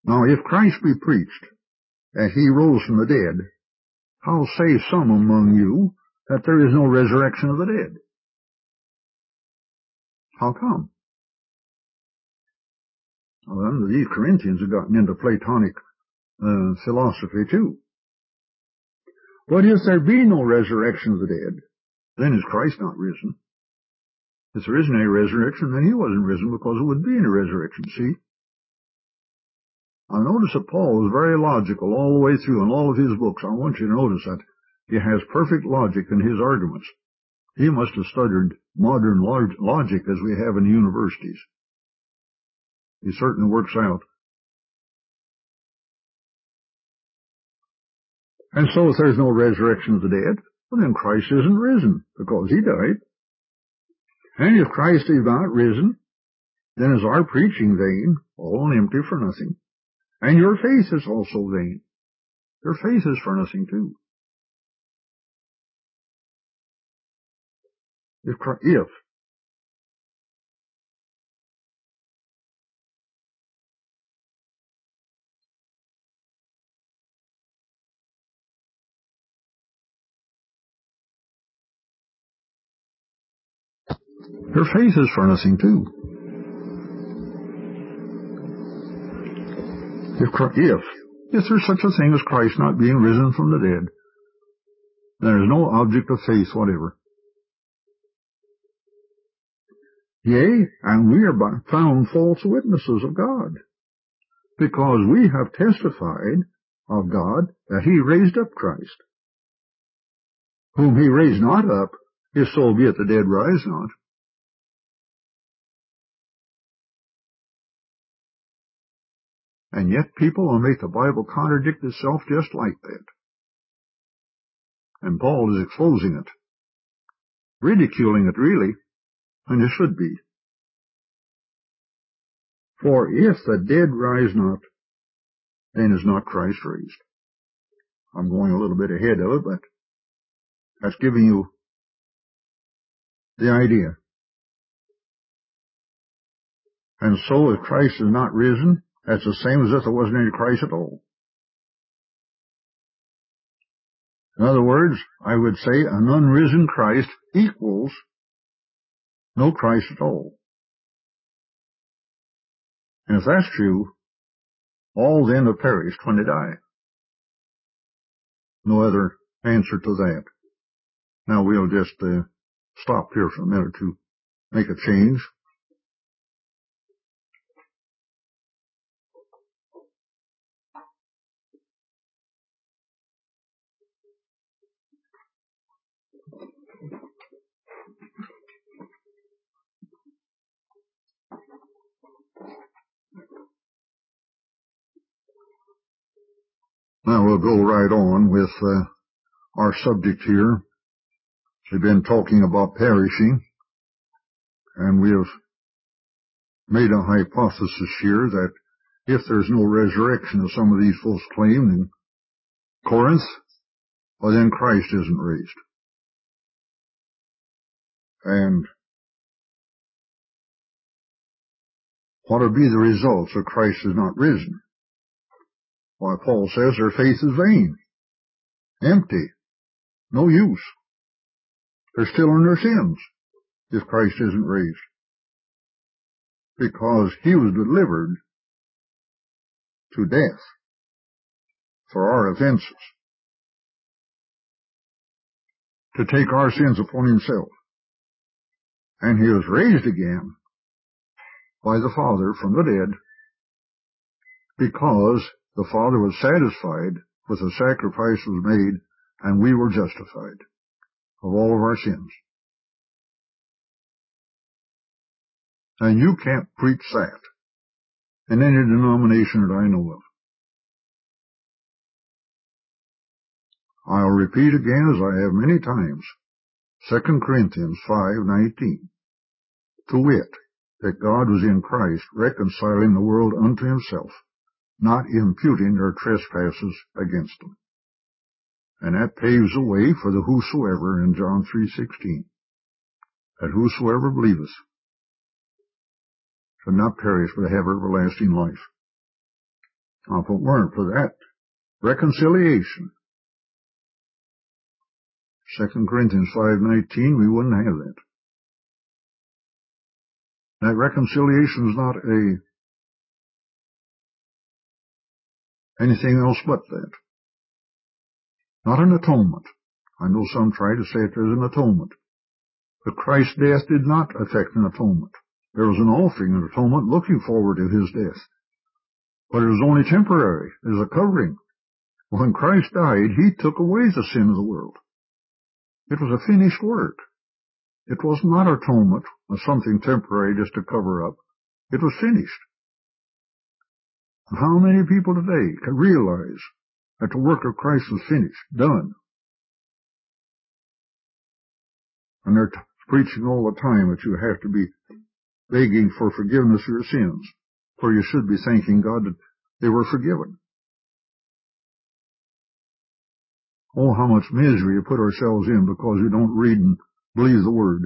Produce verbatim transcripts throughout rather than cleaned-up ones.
Now, if Christ be preached that he rose from the dead, how say some among you that there is no resurrection of the dead? How come? Well, then, these Corinthians have gotten into Platonic uh, philosophy too. But if there be no resurrection of the dead, then is Christ not risen? If there isn't any resurrection, then he wasn't risen because it would be any resurrection, see? Now notice that Paul is very logical all the way through in all of his books. I want you to notice that he has perfect logic in his arguments. He must have studied modern logic as we have in the universities. He certainly works out. And so if there's no resurrection of the dead, well then Christ isn't risen because he died. And if Christ is not risen, then is our preaching vain, all and empty for nothing. And your faith is also vain. Your faith is for nothing too. If, if your faith is for nothing too. If, if, if there's such a thing as Christ not being risen from the dead, there is no object of faith whatever. Yea, and we are found false witnesses of God, because we have testified of God that he raised up Christ, whom he raised not up, if so be it the dead rise not. And yet people will make the Bible contradict itself just like that. And Paul is exposing it, ridiculing it really, and it should be. For if the dead rise not, then is not Christ raised. I'm going a little bit ahead of it, but that's giving you the idea. And so if Christ is not risen, that's the same as if there wasn't any Christ at all. In other words, I would say an unrisen Christ equals no Christ at all. And if that's true, all then have perished when they die. No other answer to that. Now we'll just uh, stop here for a minute to make a change. Now we'll go right on with uh, our subject here. We've been talking about perishing, and we have made a hypothesis here that if there's no resurrection of some of these folks claimed in Corinth, well then Christ isn't raised. And what will be the results if Christ is not risen? Why, Paul says their faith is vain, empty, no use. They're still in their sins if Christ isn't raised, because he was delivered to death for our offenses, to take our sins upon himself. And he was raised again by the Father from the dead, because the Father was satisfied with the sacrifice that was made, and we were justified of all of our sins. And you can't preach that in any denomination that I know of. I'll repeat again, as I have many times, Second Corinthians five nineteen, to wit, that God was in Christ reconciling the world unto himself, not imputing their trespasses against them. And that paves the way for the whosoever in John three sixteen, that whosoever believeth shall not perish but have everlasting life. Now, if it weren't for that reconciliation, Second Corinthians five nineteen, we wouldn't have that. That reconciliation is not a anything else but that. Not an atonement. I know some try to say it there's an atonement. But Christ's death did not affect an atonement. There was an offering, an atonement looking forward to his death. But it was only temporary. It was a covering. When Christ died, he took away the sin of the world. It was a finished work. It was not atonement or something temporary just to cover up. It was finished. And how many people today can realize that the work of Christ was finished, done? And they're t- preaching all the time that you have to be begging for forgiveness of your sins, for you should be thanking God that they were forgiven. Oh, how much misery we put ourselves in because we don't read and believe the Word.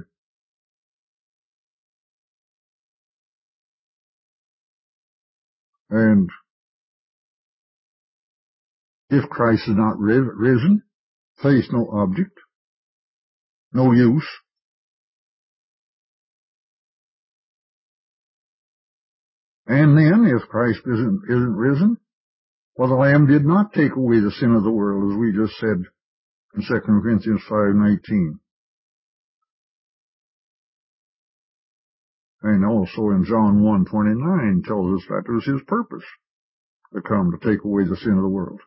And if Christ is not risen, faith no object, no use. And then, if Christ isn't, isn't risen, well, the Lamb did not take away the sin of the world, as we just said in Second Corinthians five nineteen. And also in John one twenty-nine tells us that it was his purpose to come to take away the sin of the world.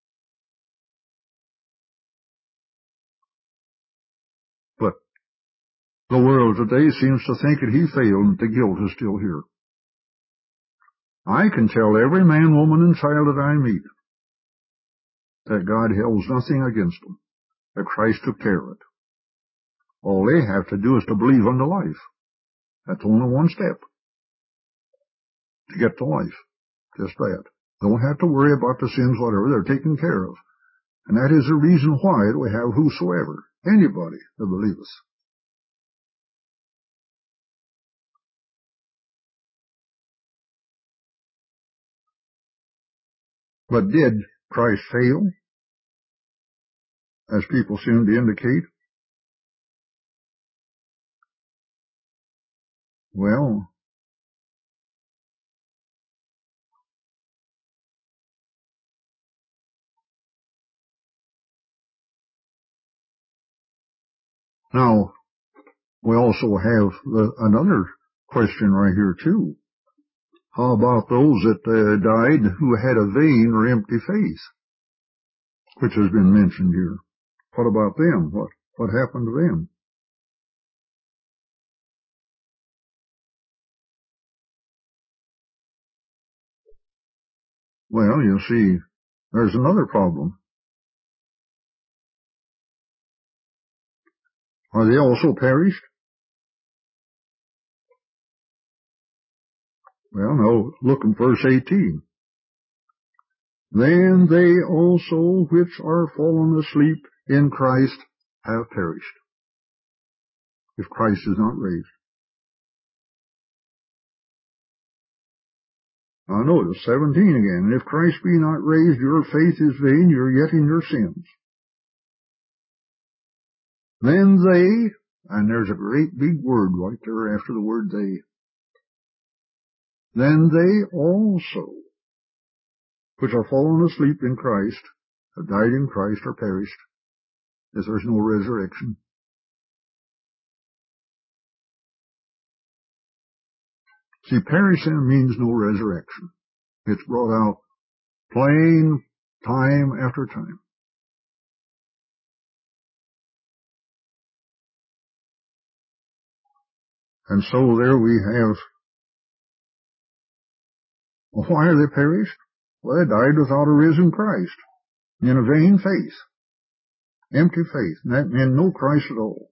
But the world today seems to think that he failed and the guilt is still here. I can tell every man, woman, and child that I meet that God holds nothing against them, that Christ took care of it. All they have to do is to believe unto life. That's only one step to get to life. Just that. Don't have to worry about the sins, whatever, they're taken care of. And that is the reason why we have whosoever, anybody that believeth. But did Christ fail, as people seem to indicate? Well, now, we also have the, another question right here, too. How about those that uh, died who had a vain or empty faith, which has been mentioned here? What about them? What, what happened to them? Well, you see, there's another problem. Are they also perished? Well, no, look in verse eighteen. Then they also which are fallen asleep in Christ have perished, if Christ is not raised. Now notice, seventeen again. If Christ be not raised, your faith is vain, you're yet in your sins. Then they, and there's a great big word right there after the word they. Then they also, which are fallen asleep in Christ, have died in Christ, or perished, as there's no resurrection. See, perishing means no resurrection. It's brought out plain time after time. And so there we have, well, why are they perished? Well, they died without a risen Christ, in a vain faith, empty faith, and that meant no Christ at all.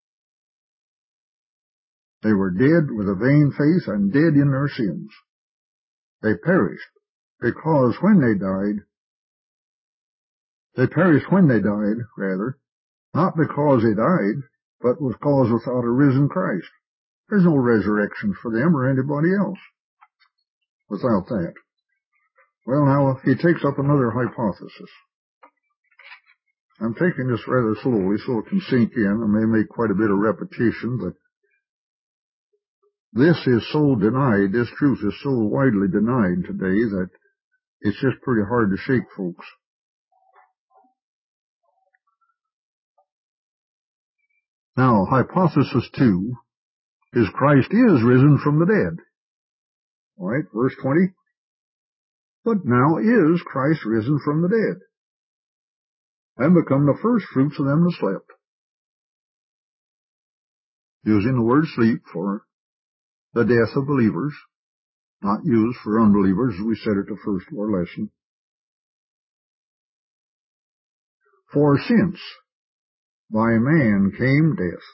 They were dead with a vain faith and dead in their sins. They perished because when they died, they perished when they died, rather, not because they died, but because without a risen Christ. There's no resurrection for them or anybody else without that. Well, now, he takes up another hypothesis. I'm taking this rather slowly so it can sink in. I may make quite a bit of repetition, but this is so denied, this truth is so widely denied today that it's just pretty hard to shake folks. Now, hypothesis two is Christ is risen from the dead. All right, verse twenty. But now is Christ risen from the dead, and become the first fruits of them that slept. Using the word sleep for the death of believers, not used for unbelievers, as we said at the first of our lesson. For since by man came death,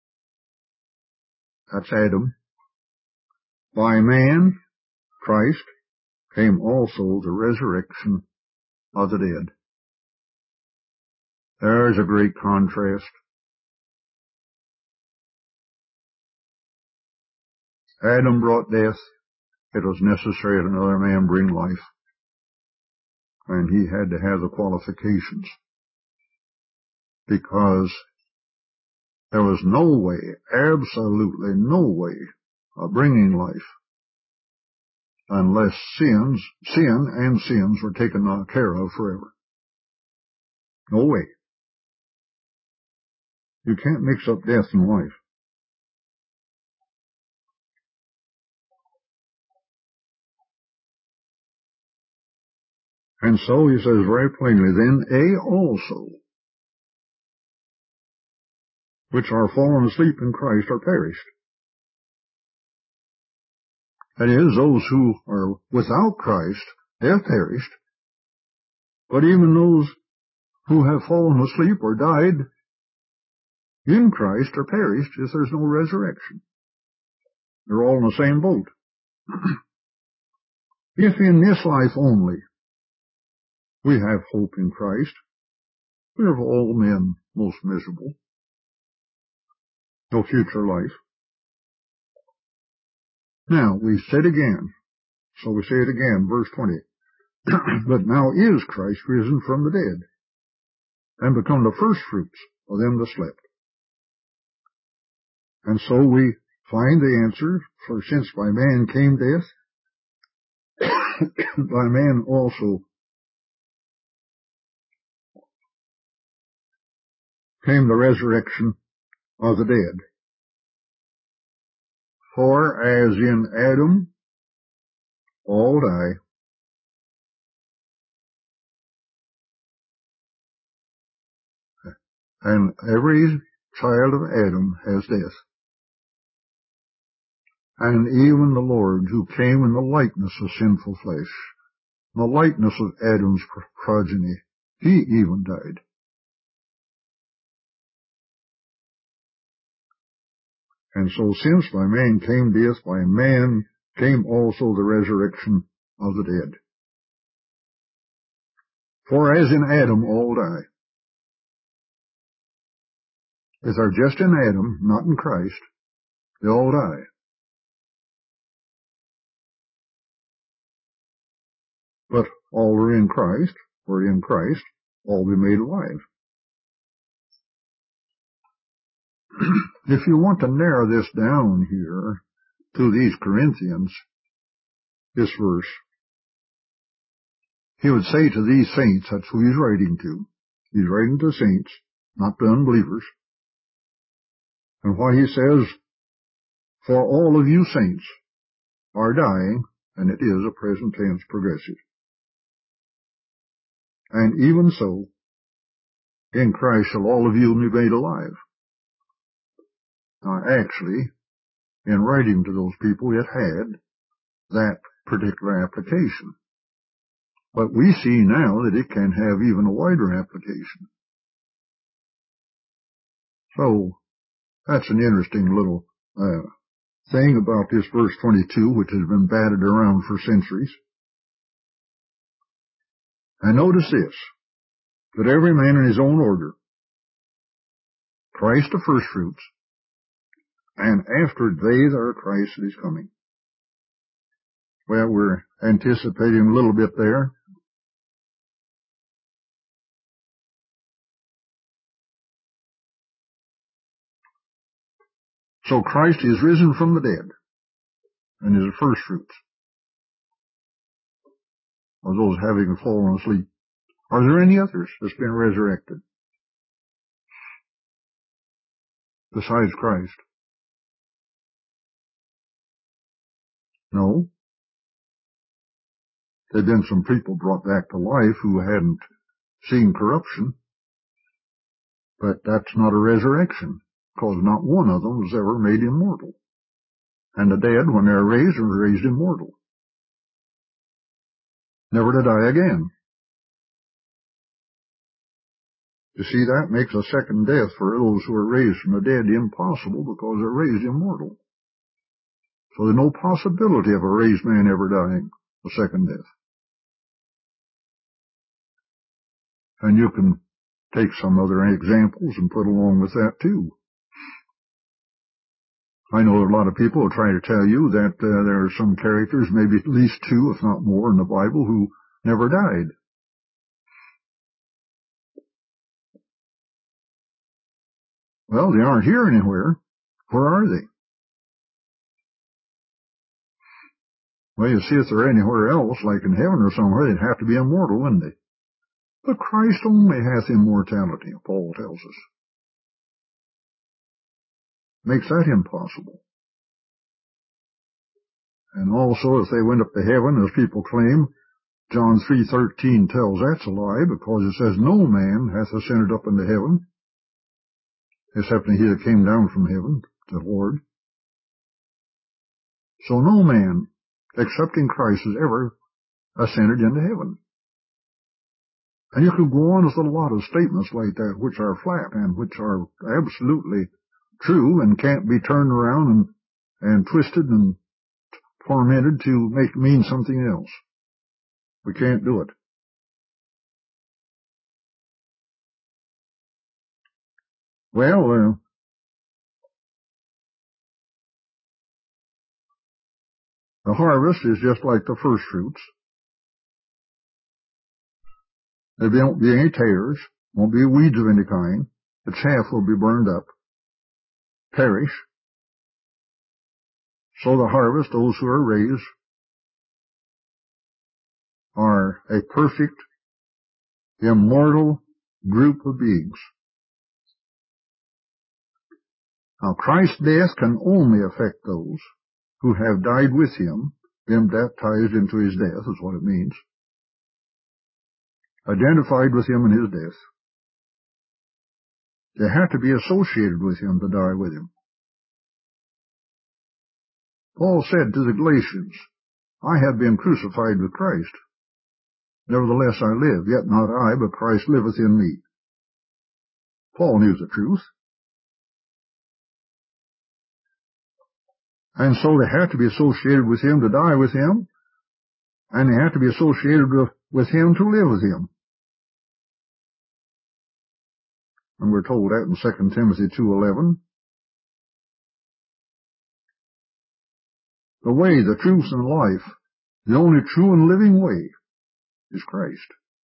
that's Adam, by man, Christ, came also the resurrection of the dead. There's a great contrast. Adam brought death. It was necessary that another man bring life. And he had to have the qualifications. Because there was no way, absolutely no way, of bringing life unless sins, sin and sins were taken care of forever. No way. You can't mix up death and life. And so he says very plainly, then A also, which are fallen asleep in Christ, are perished. That is, those who are without Christ have perished, but even those who have fallen asleep or died in Christ are perished if there's no resurrection. They're all in the same boat. If in this life only we have hope in Christ, we're of all men most miserable. No future life. Now, we said again, so we say it again, verse twenty. But now is Christ risen from the dead, and become the first fruits of them that slept. And so we find the answer, for since by man came death, by man also came the resurrection of the dead. For as in Adam all die, and every child of Adam has death, and even the Lord, who came in the likeness of sinful flesh, in the likeness of Adam's progeny, he even died. And so since by man came death, by man came also the resurrection of the dead. For as in Adam all die. If they're just in Adam, not in Christ, they all die. But all are in Christ, or in Christ, all be made alive. If you want to narrow this down here to these Corinthians, this verse, he would say to these saints, that's who he's writing to. He's writing to saints, not to unbelievers. And what he says, for all of you saints are dying, and it is a present tense progressive. And even so, in Christ shall all of you be made alive. Now, actually, in writing to those people, it had that particular application. But we see now that it can have even a wider application. So, that's an interesting little uh, thing about this verse twenty-two, which has been batted around for centuries. And notice this, that every man in his own order, Christ the first fruits, and after they that are Christ that is coming. Well, we're anticipating a little bit there. So Christ is risen from the dead and is the first fruits of those having fallen asleep. Are there any others that's been resurrected besides Christ? No. There have been some people brought back to life who hadn't seen corruption, but that's not a resurrection, because not one of them was ever made immortal. And the dead, when they're raised, are raised immortal, never to die again. You see, that makes a second death for those who are raised from the dead impossible, because they're raised immortal. So there's no possibility of a raised man ever dying a second death. And you can take some other examples and put along with that too. I know a lot of people will try to tell you that uh, there are some characters, maybe at least two, if not more, in the Bible who never died. Well, they aren't here anywhere. Where are they? Well, you see, if they're anywhere else, like in heaven or somewhere, they'd have to be immortal, wouldn't they? But Christ only hath immortality, Paul tells us. Makes that impossible. And also, if they went up to heaven, as people claim, John three thirteen tells that's a lie, because it says no man hath ascended up into heaven, except he that came down from heaven, the Lord. So no man, excepting Christ, has ever ascended into heaven. And you could go on with a lot of statements like that, which are flat and which are absolutely true and can't be turned around and, and twisted and tormented to make mean something else. We can't do it. Well, uh, the harvest is just like the first fruits. There won't be any tares, won't be weeds of any kind. The chaff will be burned up, perish. So the harvest, those who are raised, are a perfect, immortal group of beings. Now, Christ's death can only affect those who have died with him, been baptized into his death, is what it means, identified with him in his death. They have to be associated with him to die with him. Paul said to the Galatians, I have been crucified with Christ. Nevertheless I live, yet not I, but Christ liveth in me. Paul knew the truth. And so they have to be associated with him to die with him, and they have to be associated with, with him to live with him. And we're told that in Second Timothy two eleven. The way, the truth, and life, the only true and living way, is Christ.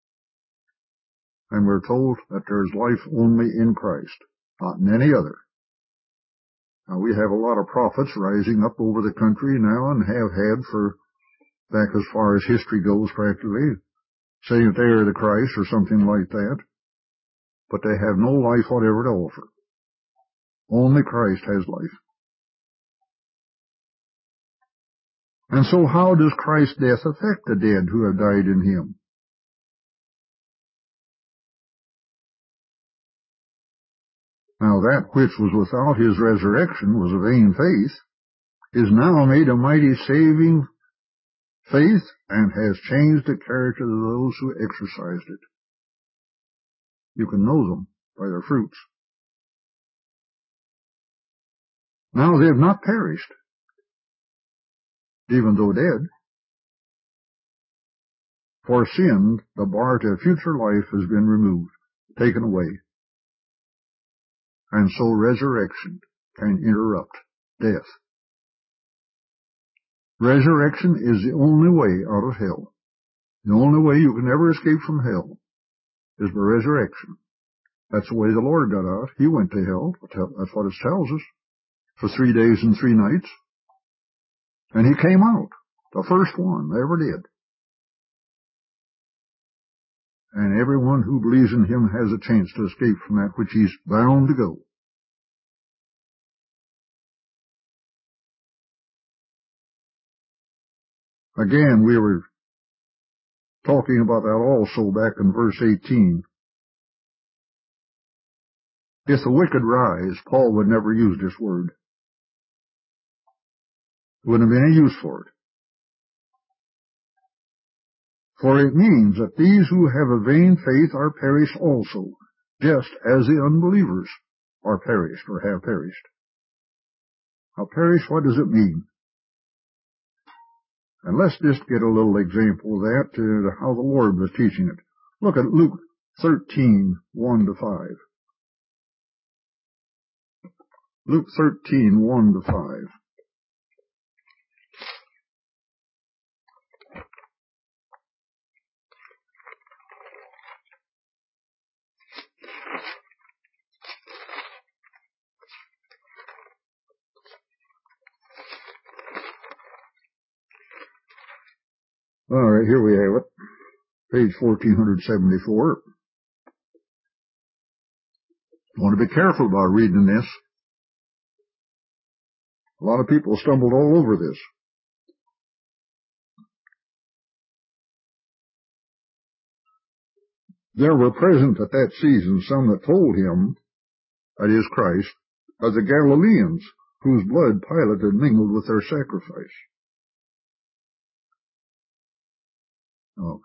And we're told that there is life only in Christ, not in any other. Now, we have a lot of prophets rising up over the country now, and have had for back as far as history goes practically, saying that they are the Christ or something like that. But they have no life whatever to offer. Only Christ has life. And so how does Christ's death affect the dead who have died in him? Now that which was without his resurrection was a vain faith, is now made a mighty saving faith, and has changed the character of those who exercised it. You can know them by their fruits. Now they have not perished, even though dead. For sin, the bar to future life has been removed, taken away. And so resurrection can interrupt death. Resurrection is the only way out of hell. The only way you can ever escape from hell is by resurrection. That's the way the Lord got out. He went to hell. That's what it tells us. For three days and three nights. And he came out. The first one ever did. And everyone who believes in him has a chance to escape from that which he's bound to go. Again, we were talking about that also back in verse eighteen. If the wicked rise, Paul would never use this word. Wouldn't have been any use for it. For it means that these who have a vain faith are perished also, just as the unbelievers are perished or have perished. Now, perished, what does it mean? And let's just get a little example of that, uh, how the Lord was teaching it. Look at Luke thirteen, one to five. Luke thirteen, one to five. All right, here we have it. Page fourteen seventy-four. I want to be careful about reading this. A lot of people stumbled all over this. There were present at that season some that told him, that is Christ, of the Galileans, whose blood Pilate had mingled with their sacrifice. Oh.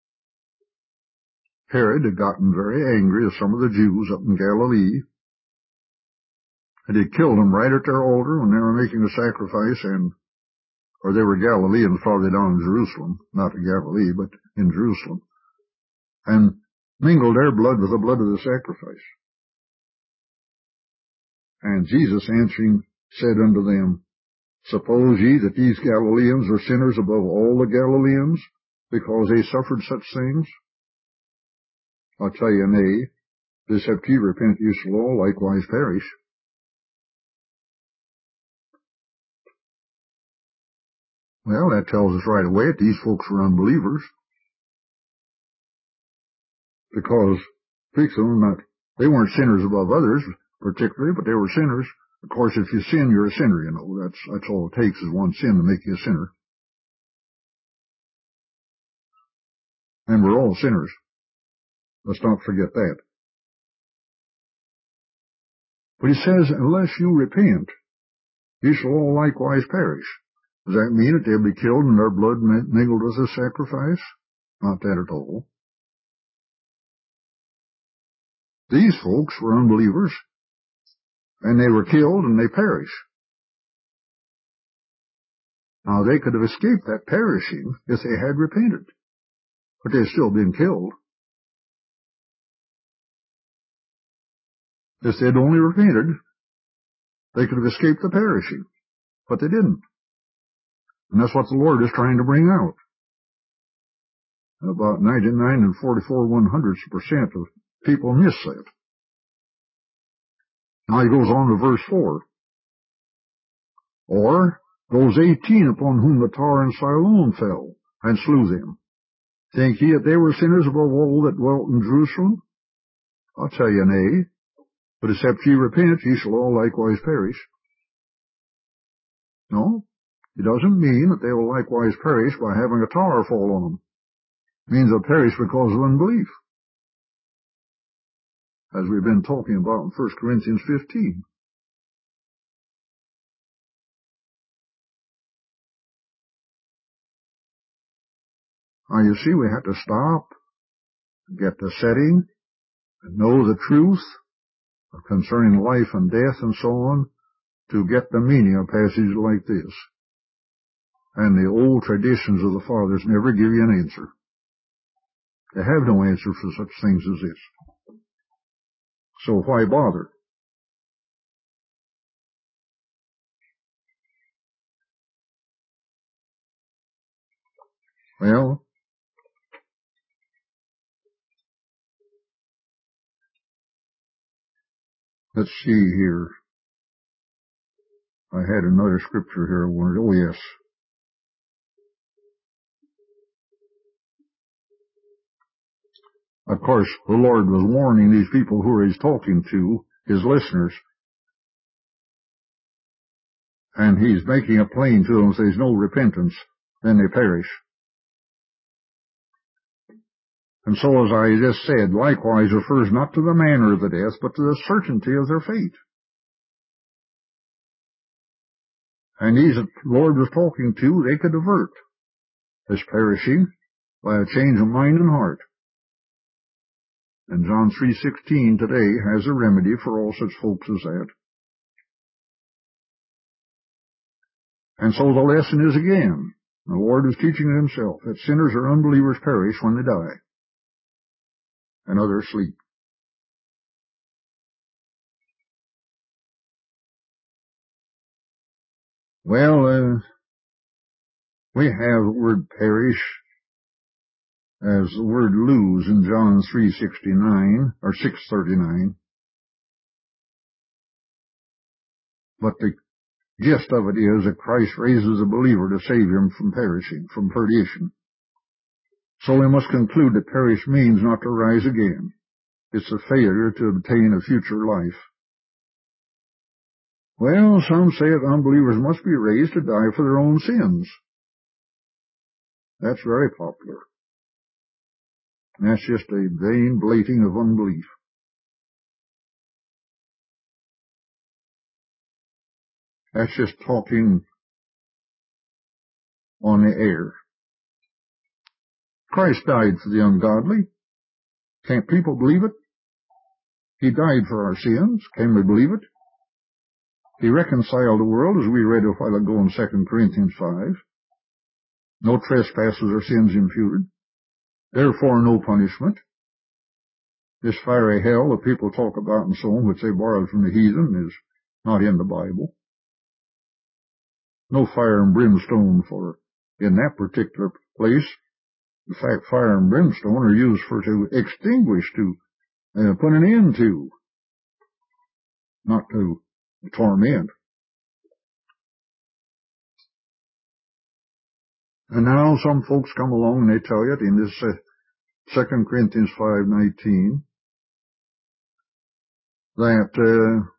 Herod had gotten very angry with some of the Jews up in Galilee, and he killed them right at their altar when they were making a sacrifice, and or they were Galileans probably down in Jerusalem, not in Galilee, but in Jerusalem, and mingled their blood with the blood of the sacrifice. And Jesus answering said unto them, Suppose ye that these Galileans are sinners above all the Galileans, because they suffered such things? I'll tell you, nay, except ye repent, ye shall all likewise perish. Well, that tells us right away that these folks were unbelievers. Because, speaks of them, not, they weren't sinners above others, particularly, but they were sinners. Of course, if you sin, you're a sinner, you know. That's, that's all it takes is one sin to make you a sinner. And we're all sinners. Let's not forget that. But he says, unless you repent, ye shall all likewise perish. Does that mean that they'll be killed and their blood mingled with the sacrifice? Not that at all. These folks were unbelievers, and they were killed and they perished. Now, they could have escaped that perishing if they had repented, but they'd still been killed. If they'd only repented, they could have escaped the perishing, but they didn't. And that's what the Lord is trying to bring out. About ninety-nine and forty-four one hundredths percent of people miss that. Now he goes on to verse four. Or those eighteen upon whom the tower in Siloam fell, and slew them. Think ye that they were sinners above all that dwelt in Jerusalem? I'll tell you, nay. But except ye repent, ye shall all likewise perish. No, it doesn't mean that they will likewise perish by having a tower fall on them. It means they'll perish because of unbelief. As we've been talking about in First Corinthians fifteen. Now you see, we have to stop, get the setting, and know the truth concerning life and death and so on, to get the meaning of passages like this. And the old traditions of the fathers never give you an answer. They have no answer for such things as this. So why bother? Well, let's see here. I had another scripture here I wanted. Oh, yes. Of course, the Lord was warning these people who he's talking to, his listeners, and he's making it plain to them if there's no repentance, then they perish. And so, as I just said, likewise refers not to the manner of the death, but to the certainty of their fate. And these that the Lord was talking to, they could avert this perishing by a change of mind and heart. And John three sixteen today has a remedy for all such folks as that. And so the lesson is again, the Lord is teaching it himself, that sinners or unbelievers perish when they die, and others sleep. Well, uh, we have the word perish as the word lose in John three sixty-nine, or six thirty-nine. But the gist of it is that Christ raises a believer to save him from perishing, from perdition. So we must conclude that perish means not to rise again. It's a failure to obtain a future life. Well, some say that unbelievers must be raised to die for their own sins. That's very popular. And that's just a vain blating of unbelief. That's just talking on the air. Christ died for the ungodly. Can't people believe it? He died for our sins. Can we believe it? He reconciled the world, as we read a while ago in Second Corinthians five. No trespasses or sins imputed. Therefore no punishment. This fiery hell that people talk about and so on, which they borrowed from the heathen, is not in the Bible. No fire and brimstone for in that particular place. In fact, fire and brimstone are used for to extinguish, to uh, put an end to, not to torment. And now some folks come along and they tell you in this uh, Second Corinthians five nineteen that uh,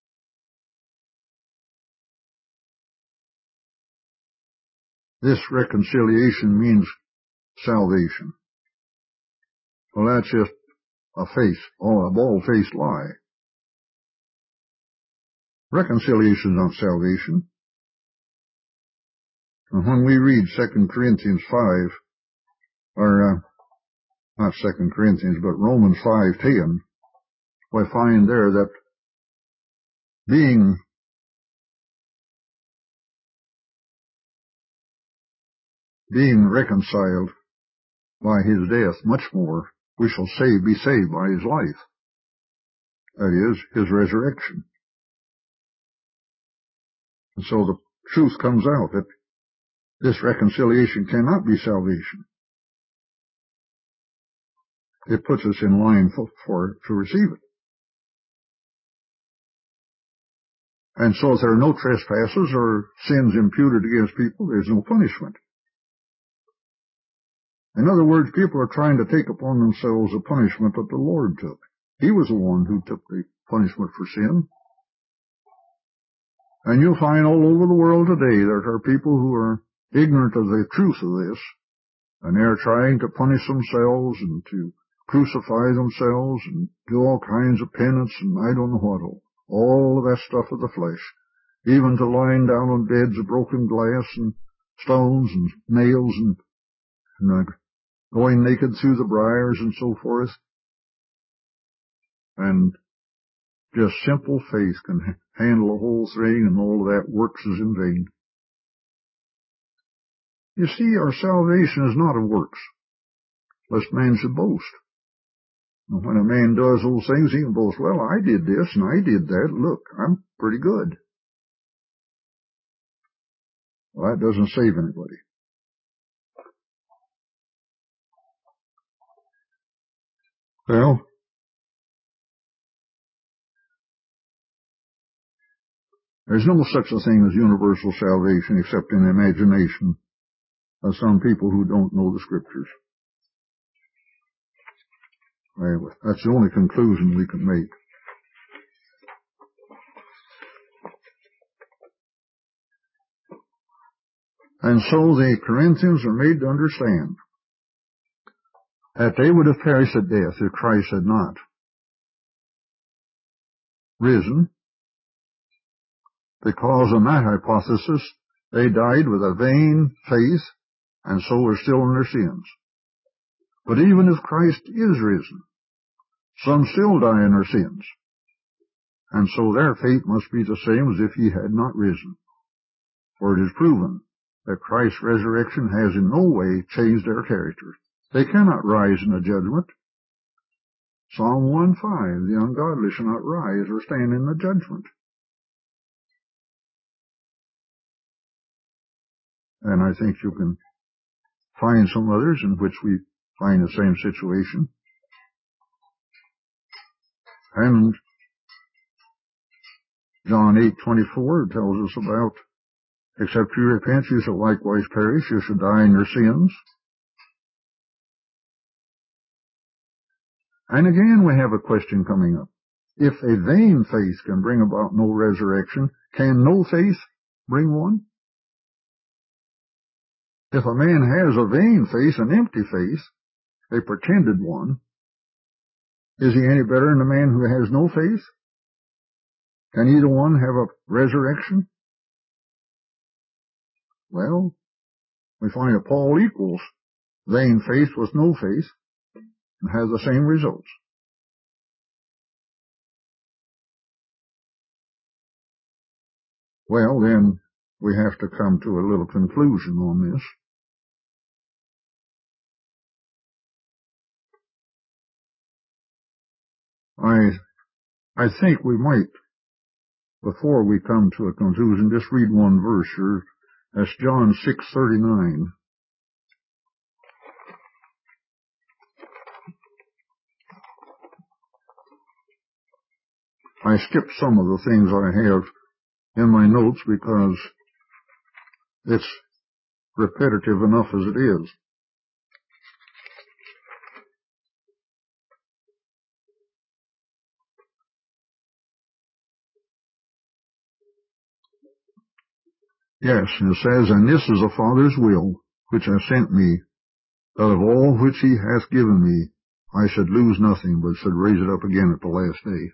this reconciliation means salvation. Well, that's just a face, or a bald-faced lie. Reconciliation is not salvation. And when we read Second Corinthians five, or uh, not Second Corinthians, but Romans five ten, we find there that being being reconciled by his death, much more we shall save, be saved by his life. That is, his resurrection. And so the truth comes out that this reconciliation cannot be salvation. It puts us in line for, for to receive it. And so if there are no trespasses or sins imputed against people, there's no punishment. In other words, people are trying to take upon themselves the punishment that the Lord took. He was the one who took the punishment for sin. And you'll find all over the world today there are people who are ignorant of the truth of this, and they're trying to punish themselves and to crucify themselves and do all kinds of penance and I don't know what all. All of that stuff of the flesh. Even to lying down on beds of broken glass and stones and nails and, and uh, going naked through the briars and so forth. And just simple faith can handle the whole thing, and all of that works is in vain. You see, our salvation is not of works, lest man should boast. And when a man does those things, he can boast, well, I did this and I did that. Look, I'm pretty good. Well, that doesn't save anybody. Well, there's no such a thing as universal salvation except in the imagination of some people who don't know the Scriptures. Anyway, that's the only conclusion we can make. And so the Corinthians are made to understand that they would have perished at death if Christ had not risen, because on that hypothesis they died with a vain faith and so are still in their sins. But even if Christ is risen, some still die in their sins, and so their fate must be the same as if he had not risen. For it is proven that Christ's resurrection has in no way changed their character. They cannot rise in the judgment. Psalm one five, the ungodly shall not rise or stand in the judgment. And I think you can find some others in which we find the same situation. And John eight twenty-four tells us about, except you repent, you shall likewise perish, you shall die in your sins. And again we have a question coming up. If a vain faith can bring about no resurrection, can no faith bring one? If a man has a vain faith, an empty faith, a pretended one, is he any better than a man who has no faith? Can either one have a resurrection? Well, we find that Paul equals vain faith with no faith and has the same results. Well, then we have to come to a little conclusion on this. I I think we might, before we come to a conclusion, just read one verse here. That's John six thirty-nine. I skipped some of the things I have in my notes because it's repetitive enough as it is. Yes, and it says, and this is the Father's will, which hath sent me, that of all which he hath given me, I should lose nothing, but should raise it up again at the last day.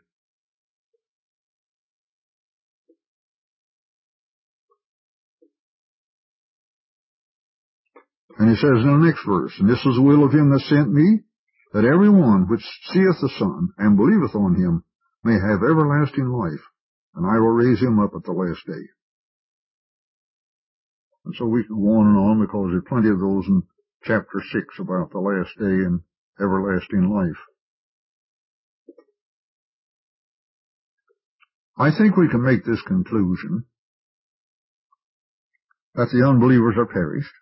And he says in the next verse, and this is the will of him that sent me, that every one which seeth the Son, and believeth on him, may have everlasting life, and I will raise him up at the last day. And so we can go on and on, because there's plenty of those in chapter six about the last day and everlasting life. I think we can make this conclusion, that the unbelievers are perished,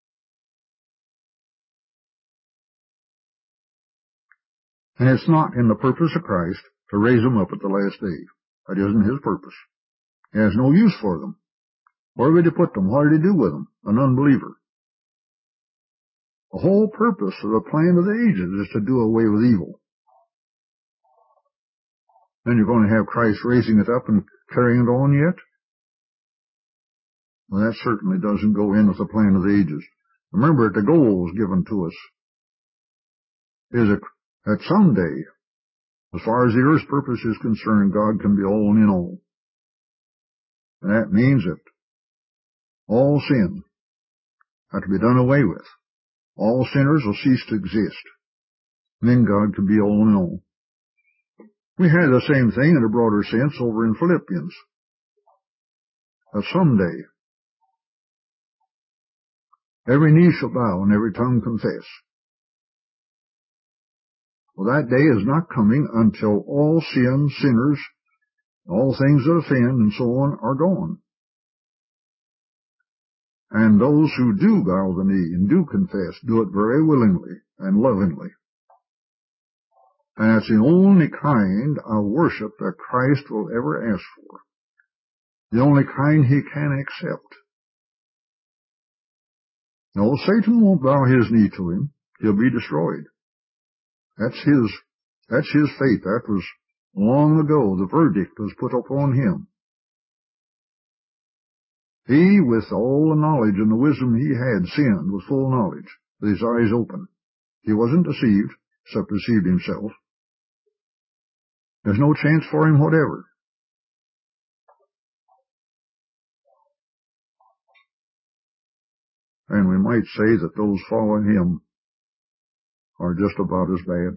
and it's not in the purpose of Christ to raise them up at the last day. That isn't his purpose. He has no use for them. Where would he put them? What did he do with them? An unbeliever. The whole purpose of the plan of the ages is to do away with evil. Then you're going to have Christ raising it up and carrying it on yet? Well, that certainly doesn't go in with the plan of the ages. Remember, the goals given to us is that someday, as far as the earth's purpose is concerned, God can be all in all. And that means that all sin has to be done away with. All sinners will cease to exist. And then God can be all in all. We had the same thing in a broader sense over in Philippians. That someday, every knee shall bow and every tongue confess. Well, that day is not coming until all sin, sinners, all things that offend and so on are gone. And those who do bow the knee and do confess do it very willingly and lovingly. And it's the only kind of worship that Christ will ever ask for. The only kind he can accept. No, Satan won't bow his knee to him. He'll be destroyed. That's his, that's his fate. That was long ago. The verdict was put upon him. He, with all the knowledge and the wisdom he had, sinned with full knowledge, with his eyes open. He wasn't deceived, except deceived himself. There's no chance for him whatever. And we might say that those following him are just about as bad.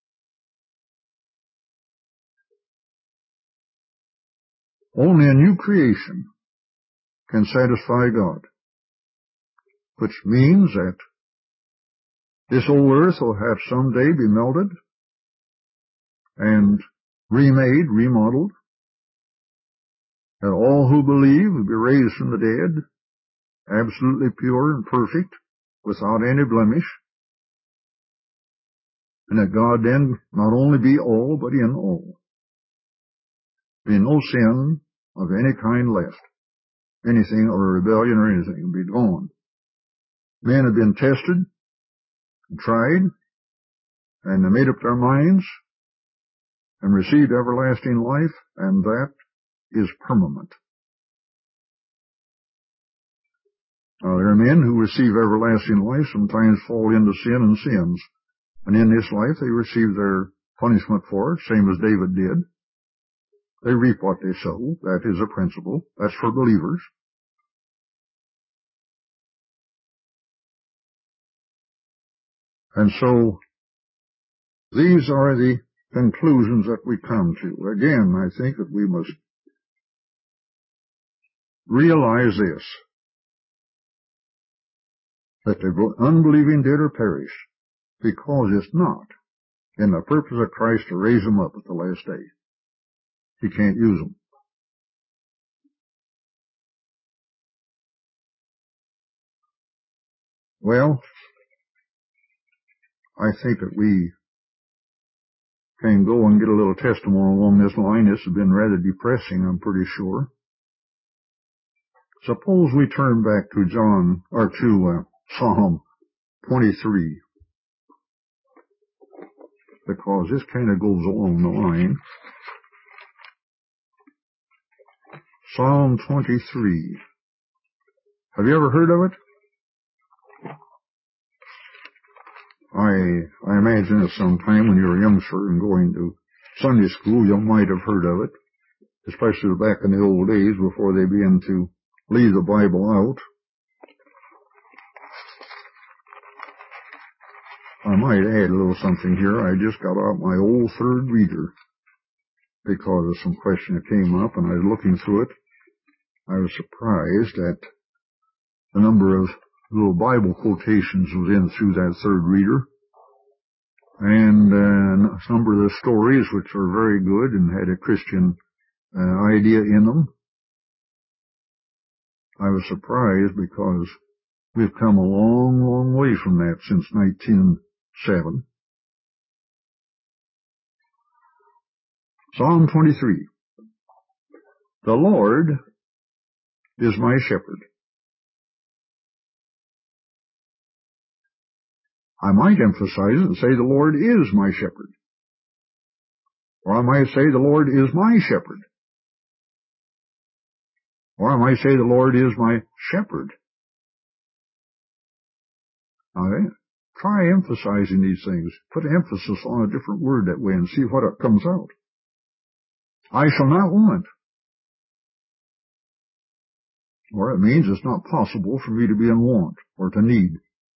Only a new creation can satisfy God, which means that this old earth will have someday be melted and remade, remodeled, and all who believe will be raised from the dead, absolutely pure and perfect, without any blemish, and that God then not only be all, but in all. Be no sin of any kind left. Anything or a rebellion or anything will be gone. Men have been tested and tried, and they made up their minds and received everlasting life, and that is permanent. Now, there are men who receive everlasting life, sometimes fall into sin and sins, and in this life they receive their punishment for it, same as David did. They reap what they sow. That is a principle. That's for believers. And so, these are the conclusions that we come to. Again, I think that we must realize this, that the unbelieving dead are perished, because it's not in the purpose of Christ to raise them up at the last day. He can't use them. Well, I think that we can go and get a little testimony along this line. This has been rather depressing, I'm pretty sure. Suppose we turn back to John, or to uh, Psalm twenty-three, because this kind of goes along the line. Psalm twenty-three. Have you ever heard of it? I, I imagine at some time when you were a youngster and going to Sunday school, you might have heard of it, especially back in the old days before they began to leave the Bible out. I might add a little something here. I just got out my old third reader because of some question that came up, and I was looking through it. I was surprised at the number of little Bible quotations was in through that third reader, and uh, a number of the stories, which are very good and had a Christian uh, idea in them. I was surprised because we've come a long, long way from that since nineteen oh seven. Psalm twenty-three. The Lord is my shepherd. I might emphasize it and say the Lord is my shepherd. Or I might say the Lord is my shepherd. Or I might say the Lord is my shepherd. Now, try emphasizing these things. Put emphasis on a different word that way and see what it comes out. I shall not want. Or it means it's not possible for me to be in want or to need.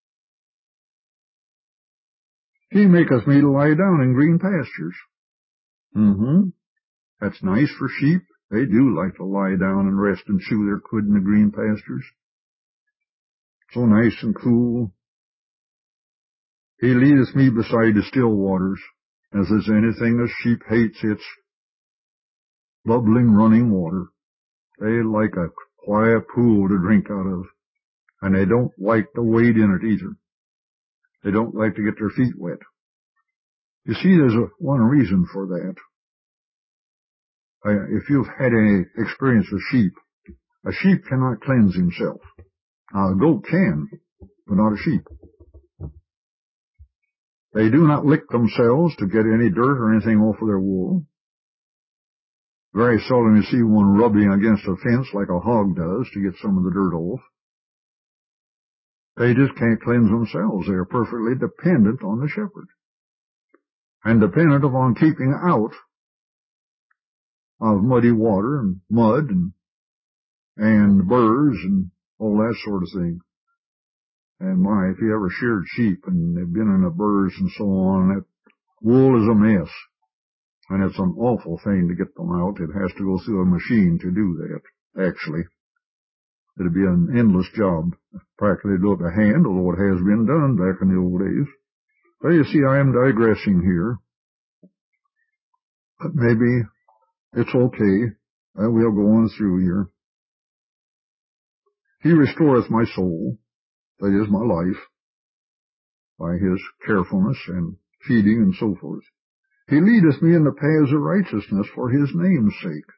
He maketh me to lie down in green pastures. Mm-hmm. That's nice for sheep. They do like to lie down and rest and chew their cud in the green pastures. So nice and cool. He leadeth me beside the still waters. As there's anything a sheep hates, it's bubbling, running water. They like a quiet pool to drink out of. And they don't like to wade in it either. They don't like to get their feet wet. You see, there's a, one reason for that. Uh, if you've had any experience with sheep, a sheep cannot cleanse himself. Now, a goat can, but not a sheep. They do not lick themselves to get any dirt or anything off of their wool. Very seldom you see one rubbing against a fence like a hog does to get some of the dirt off. They just can't cleanse themselves. They are perfectly dependent on the shepherd, and dependent upon keeping out of muddy water and mud and, and burrs and all that sort of thing. And my, if you ever sheared sheep and they've been in the burrs and so on, that wool is a mess. And it's an awful thing to get them out. It has to go through a machine to do that, actually. It'd be an endless job. Practically do it by hand, although it has been done back in the old days. But you see, I am digressing here. But maybe it's okay. I will go on through here. He restoreth my soul, that is my life, by his carefulness and feeding and so forth. He leadeth me in the paths of righteousness for his name's sake.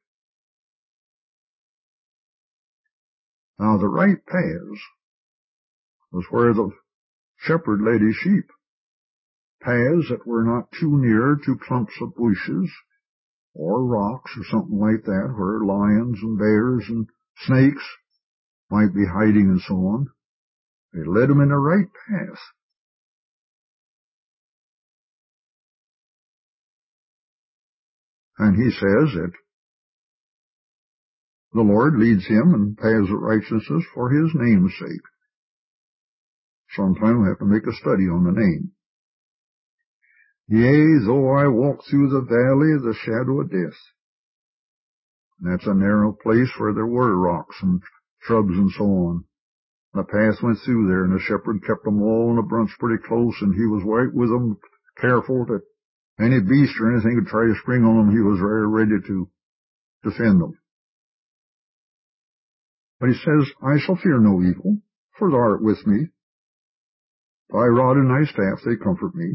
Now the right paths was where the shepherd led his sheep. Paths that were not too near to clumps of bushes or rocks or something like that, where lions and bears and snakes might be hiding and so on. They led them in the right path. And he says that the Lord leads him in paths of righteousness for his name's sake. Sometime we'll have to make a study on the name. Yea, though I walk through the valley of the shadow of death. And that's a narrow place where there were rocks and shrubs and so on. The path went through there, and the shepherd kept them all in a bunch pretty close, and he was right with them, careful that any beast or anything could try to spring on them, he was very ready to defend them. But he says, I shall fear no evil, for thou art with me. Thy rod and thy staff, they comfort me.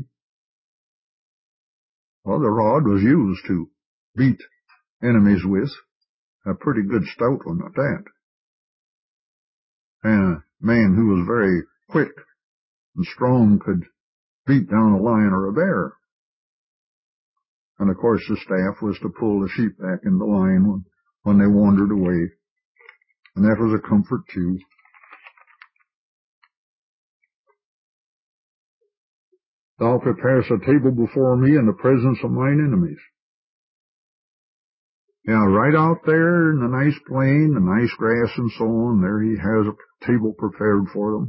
Well, the rod was used to beat enemies with, a pretty good stout one at that. And a man who was very quick and strong could beat down a lion or a bear. And of course the staff was to pull the sheep back in the line when, when they wandered away. And that was a comfort too. Thou preparest a table before me in the presence of mine enemies. Yeah, right out there in the nice plain, the nice grass and so on, there he has a table prepared for them.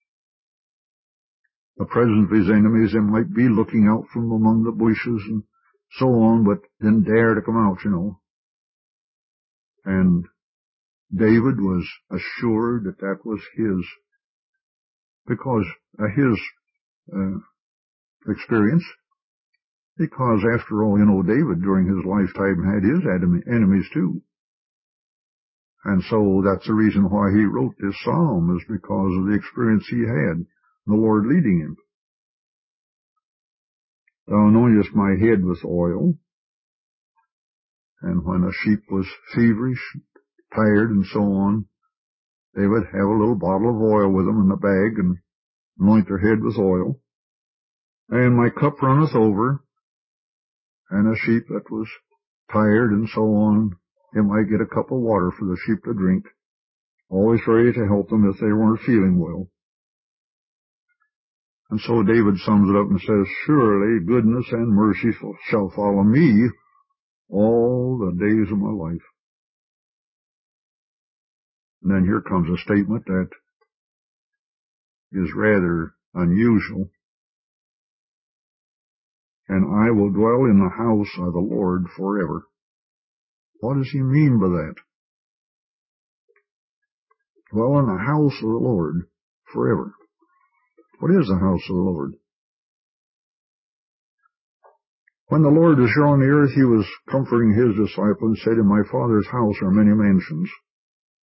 The presence of his enemies, they might be looking out from among the bushes and so on, but didn't dare to come out, you know. And David was assured that that was his, because uh, his uh, experience, because after all, you know, David during his lifetime had his enemies too. And so that's the reason why he wrote this psalm, is because of the experience he had, the Lord leading him. Thou anointest my head with oil, and when a sheep was feverish, tired, and so on, they would have a little bottle of oil with them in the bag and anoint their head with oil. And my cup runneth over, and a sheep that was tired and so on, it might get a cup of water for the sheep to drink, always ready to help them if they weren't feeling well. And so David sums it up and says, surely goodness and mercy shall follow me all the days of my life. And then here comes a statement that is rather unusual. And I will dwell in the house of the Lord forever. What does he mean by that? Dwell in the house of the Lord forever. What is the house of the Lord? When the Lord was here on the earth, he was comforting his disciples and said, in my Father's house are many mansions.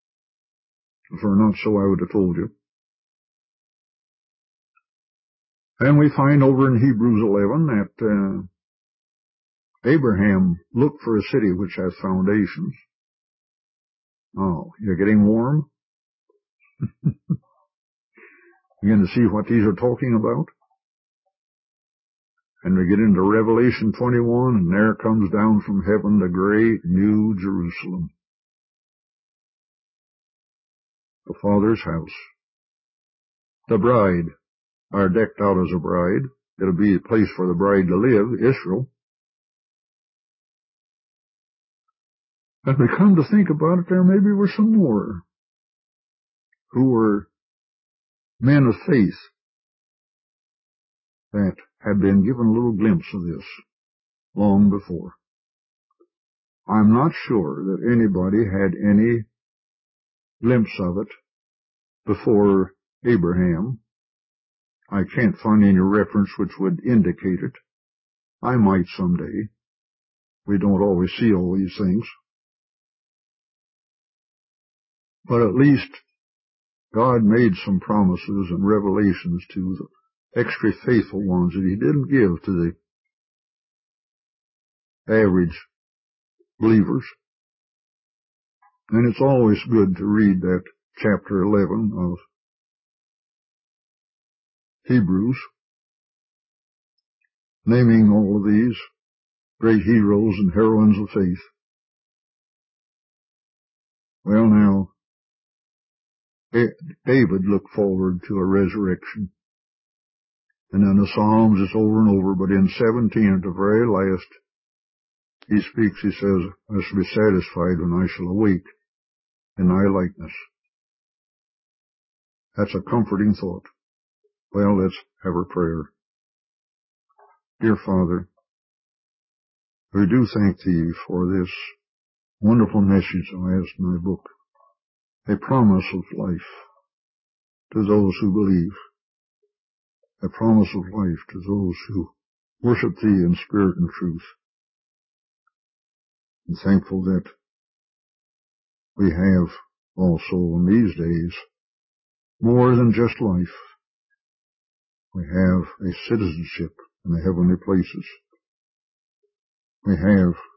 If it were not so, I would have told you. And we find over in Hebrews eleven that uh, Abraham looked for a city which has foundations. Oh, you're getting warm? Begin to see what these are talking about? And we get into Revelation twenty-one, and there comes down from heaven the great New Jerusalem, the Father's house. The bride are decked out as a bride. It'll be a place for the bride to live, Israel. And we come to think about it, there maybe were some more who were men of faith that had been given a little glimpse of this long before. I'm not sure that anybody had any glimpse of it before Abraham. I can't find any reference which would indicate it. I might someday. We don't always see all these things. But at least God made some promises and revelations to the extra faithful ones that he didn't give to the average believers. And it's always good to read that chapter eleven of Hebrews, naming all of these great heroes and heroines of faith. Well, now, David looked forward to a resurrection. And in the Psalms it's over and over, but in seventeen, at the very last, he speaks, he says, I shall be satisfied when I shall awake in thy likeness. That's a comforting thought. Well, let's have a prayer. Dear Father, we do thank thee for this wonderful message thou hast in thy book, a promise of life to those who believe, a promise of life to those who worship thee in spirit and truth. And thankful that we have also in these days more than just life. We have a citizenship in the heavenly places. We have